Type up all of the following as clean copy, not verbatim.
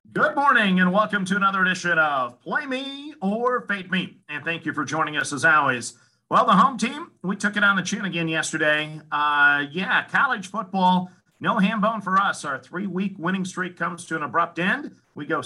Good morning and welcome to another edition of Play Me or Fade Me. And thank you for joining us as always. Well, the home team, we took it on the chin again yesterday. College football, no ham bone for us. Our 3-week winning streak comes to an abrupt end. We go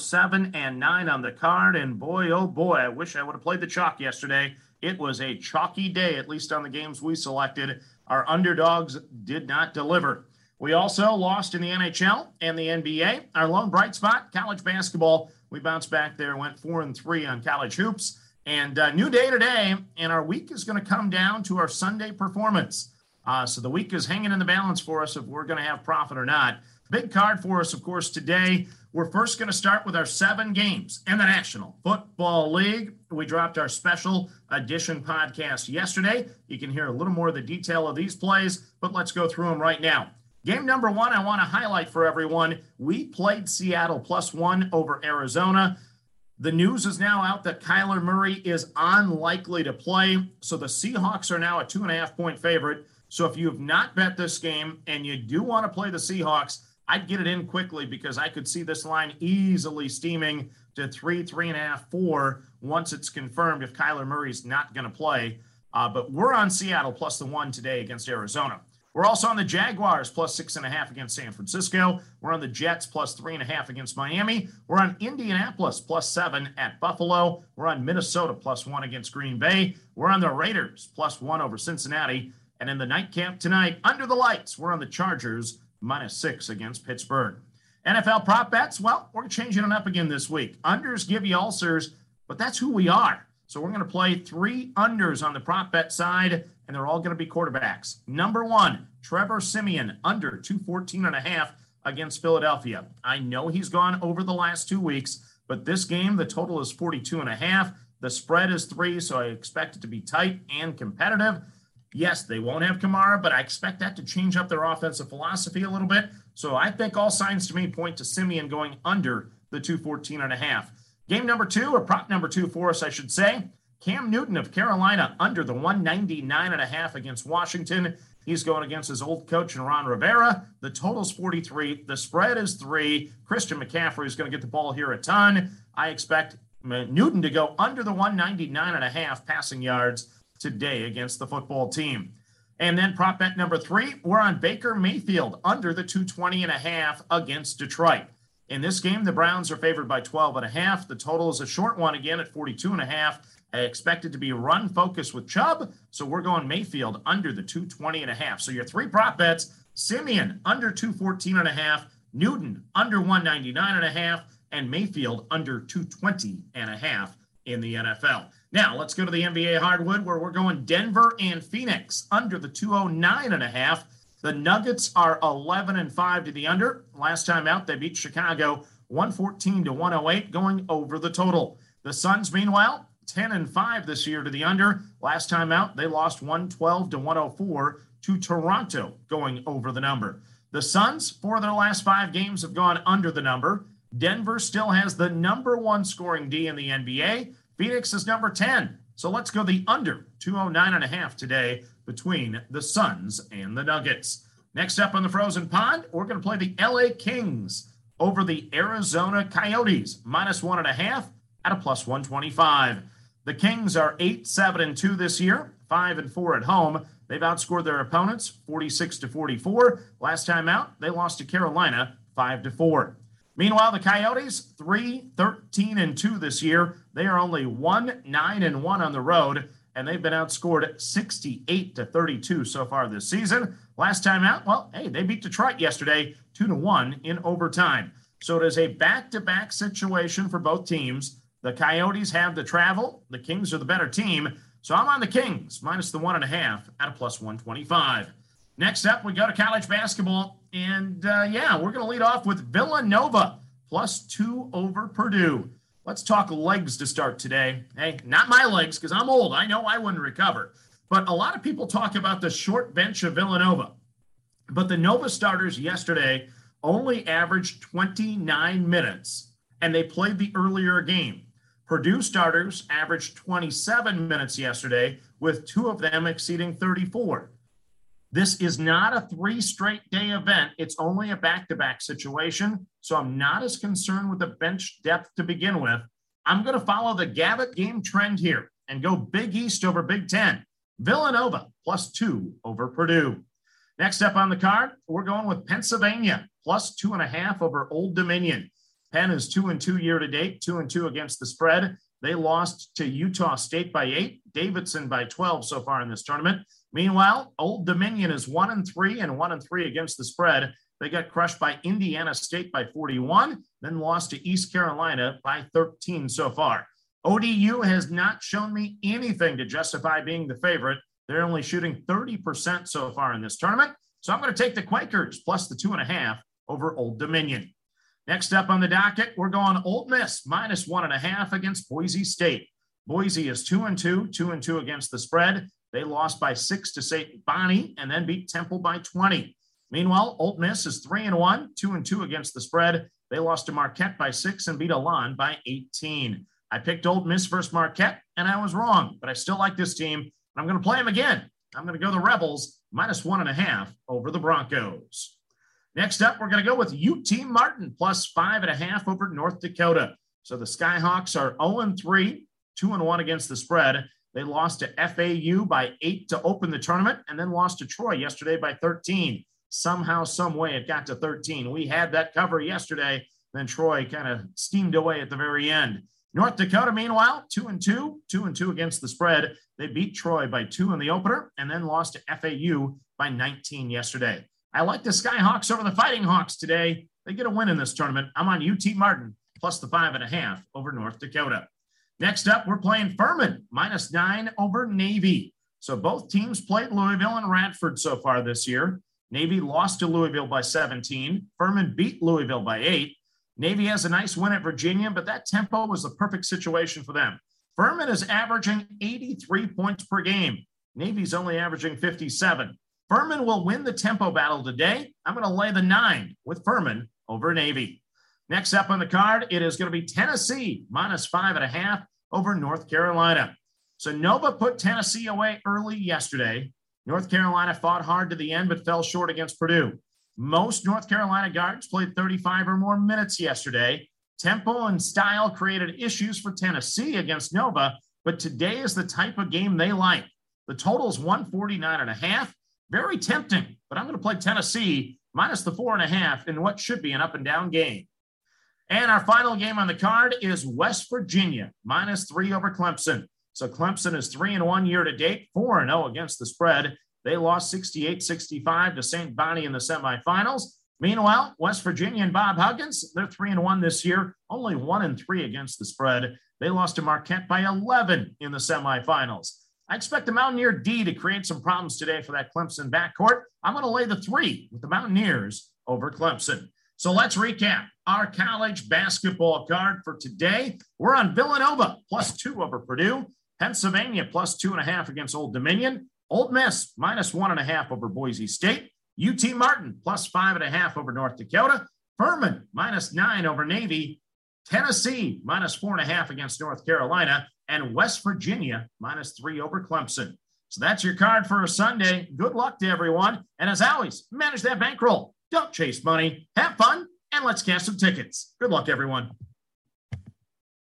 7-9 on the card. And boy, oh boy, I wish I would have played the chalk yesterday. It was a chalky day, at least on the games we selected. Our underdogs did not deliver. We also lost in the NHL and the NBA. Our lone bright spot, college basketball. We bounced back there, went 4-3 on college hoops. And new day today, and our week is going to come down to our Sunday performance. So the week is hanging in the balance for us if we're going to have profit or not. Big card for us, of course, today. We're first going to start with our 7 games in the National Football League. We dropped our special edition podcast yesterday. You can hear a little more of the detail of these plays, but let's go through them right now. Game number 1, I want to highlight for everyone. We played Seattle +1 over Arizona. The news is now out that Kyler Murray is unlikely to play. So the Seahawks are now a 2.5-point favorite. So if you have not bet this game and you do want to play the Seahawks, I'd get it in quickly because I could see this line easily steaming to 3, 3.5, 4 once it's confirmed if Kyler Murray's not going to play. But we're on Seattle +1 today against Arizona. We're also on the Jaguars +6.5 against San Francisco. We're on the Jets +3.5 against Miami. We're on Indianapolis +7 at Buffalo. We're on Minnesota +1 against Green Bay. We're on the Raiders +1 over Cincinnati. And in the nightcap tonight, under the lights, we're on the Chargers -6 against Pittsburgh. NFL prop bets, well, we're changing it up again this week. Unders give you ulcers, but that's who we are. So we're going to play 3 unders on the prop bet side, and they're all going to be quarterbacks. Number 1, Trevor Siemian, under 214.5 against Philadelphia. I know he's gone over the last 2 weeks, but this game, the total is 42.5. The spread is 3, so I expect it to be tight and competitive. Yes, they won't have Kamara, but I expect that to change up their offensive philosophy a little bit. So I think all signs to me point to Siemian going under the 214.5. Game number 2, or prop number 2 for us, I should say. Cam Newton of Carolina under the 199.5 against Washington. He's going against his old coach, Ron Rivera. The total's 43. The spread is 3. Christian McCaffrey is going to get the ball here a ton. I expect Newton to go under the 199.5 passing yards today against the football team. And then prop bet number 3, we're on Baker Mayfield under the 220.5 against Detroit. In this game, the Browns are favored by 12.5. The total is a short one again at 42.5. I expect it to be run focused with Chubb, so we're going Mayfield under the 220.5. So your 3 prop bets, Siemian under 214.5, Newton under 199.5, and Mayfield under 220.5 in the NFL. Now, let's go to the NBA hardwood where we're going Denver and Phoenix under the 209.5. The Nuggets are 11-5 to the under. Last time out, they beat Chicago 114-108, going over the total. The Suns, meanwhile, 10-5 this year to the under. Last time out, they lost 112-104 to Toronto, going over the number. The Suns, 4 of their last 5 games have gone under the number. Denver still has the number 1 scoring D in the NBA. Phoenix is number 10. So let's go the under 209.5 today between the Suns and the Nuggets. Next up on the frozen pond, we're going to play the LA Kings over the Arizona Coyotes, -1.5 at a +125. The Kings are 8-7-2 this year, 5-4 at home. They've outscored their opponents 46-44. Last time out, they lost to Carolina 5-4. Meanwhile, the Coyotes, 3-13-2 this year. They are only 1-9-1 on the road, and they've been outscored 68-32 so far this season. Last time out, well, hey, they beat Detroit yesterday 2-1 in overtime. So it is a back-to-back situation for both teams. The Coyotes have the travel. The Kings are the better team. So I'm on the Kings, minus the 1.5 at a +125. Next up, we go to college basketball. And, we're going to lead off with Villanova, +2 over Purdue. Let's talk legs to start today. Hey, not my legs, because I'm old. I know I wouldn't recover. But a lot of people talk about the short bench of Villanova. But the Nova starters yesterday only averaged 29 minutes, and they played the earlier game. Purdue starters averaged 27 minutes yesterday, with 2 of them exceeding 34. This is not a 3 straight day event. It's only a back-to-back situation, so I'm not as concerned with the bench depth to begin with. I'm going to follow the Gavitt game trend here and go Big East over Big Ten. Villanova +2 over Purdue. Next up on the card, we're going with Pennsylvania +2.5 over Old Dominion. Penn is 2-2 year to date, 2-2 against the spread. They lost to Utah State by 8, Davidson by 12 so far in this tournament. Meanwhile, Old Dominion is 1-3 and 1-3 against the spread. They got crushed by Indiana State by 41, then lost to East Carolina by 13 so far. ODU has not shown me anything to justify being the favorite. They're only shooting 30% so far in this tournament. So I'm going to take the Quakers plus the 2.5 over Old Dominion. Next up on the docket, we're going Ole Miss -1.5 against Boise State. Boise is 2-2, 2-2 against the spread. They lost by 6 to St. Bonnie and then beat Temple by 20. Meanwhile, Ole Miss is 3-1, 2-2 against the spread. They lost to Marquette by 6 and beat Elan by 18. I picked Ole Miss versus Marquette, and I was wrong, but I still like this team, and I'm going to play them again. I'm going to go the Rebels -1.5 over the Broncos. Next up, we're going to go with UT Martin +5.5 over North Dakota. So the Skyhawks are 0-3, 2-1 against the spread. They lost to FAU by 8 to open the tournament and then lost to Troy yesterday by 13. Somehow, some way, it got to 13. We had that cover yesterday. Then Troy kind of steamed away at the very end. North Dakota, meanwhile, 2-2, 2-2 against the spread. They beat Troy by 2 in the opener and then lost to FAU by 19 yesterday. I like the Skyhawks over the Fighting Hawks today. They get a win in this tournament. I'm on UT Martin plus the 5.5 over North Dakota. Next up, we're playing Furman -9 over Navy. So both teams played Louisville and Radford so far this year. Navy lost to Louisville by 17. Furman beat Louisville by 8. Navy has a nice win at Virginia, but that tempo was the perfect situation for them. Furman is averaging 83 points per game. Navy's only averaging 57. Furman will win the tempo battle today. I'm going to lay the 9 with Furman over Navy. Next up on the card, it is going to be Tennessee -5.5 over North Carolina. So Nova put Tennessee away early yesterday. North Carolina fought hard to the end, but fell short against Purdue. Most North Carolina guards played 35 or more minutes yesterday. Tempo and style created issues for Tennessee against Nova, but today is the type of game they like. The total is 149.5. Very tempting, but I'm going to play Tennessee minus the 4.5 in what should be an up and down game. And our final game on the card is West Virginia -3 over Clemson. So Clemson is 3-1 year to date, 4-0 against the spread. They lost 68-65 to St. Bonnie in the semifinals. Meanwhile, West Virginia and Bob Huggins, they're 3-1 this year, only 1-3 against the spread. They lost to Marquette by 11 in the semifinals. I expect the Mountaineer D to create some problems today for that Clemson backcourt. I'm going to lay the 3 with the Mountaineers over Clemson. So let's recap our college basketball card for today. We're on Villanova +2 over Purdue, Pennsylvania +2.5 against Old Dominion, Ole Miss -1.5 over Boise State, UT Martin +5.5 over North Dakota, Furman -9 over Navy, Tennessee -4.5 against North Carolina, and West Virginia -3 over Clemson. So that's your card for a Sunday. Good luck to everyone. And as always, manage that bankroll. Don't chase money. Have fun, and let's cash some tickets. Good luck, everyone.